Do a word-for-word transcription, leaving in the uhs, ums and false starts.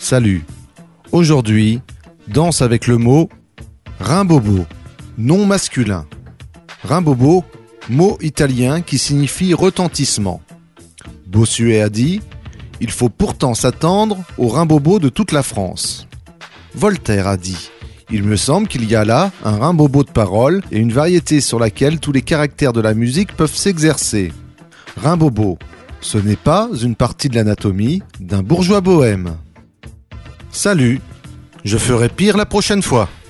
Salut. Aujourd'hui, danse avec le mot rimbobo, nom masculin. Rimbobo, mot italien qui signifie retentissement. Bossuet a dit « Il faut pourtant s'attendre aux rimbobo de toute la France ». Voltaire a dit « Il me semble qu'il y a là un rimbobo de paroles et une variété sur laquelle tous les caractères de la musique peuvent s'exercer. » Rimbobo, ce n'est pas une partie de l'anatomie d'un bourgeois bohème. Salut, je ferai pire la prochaine fois.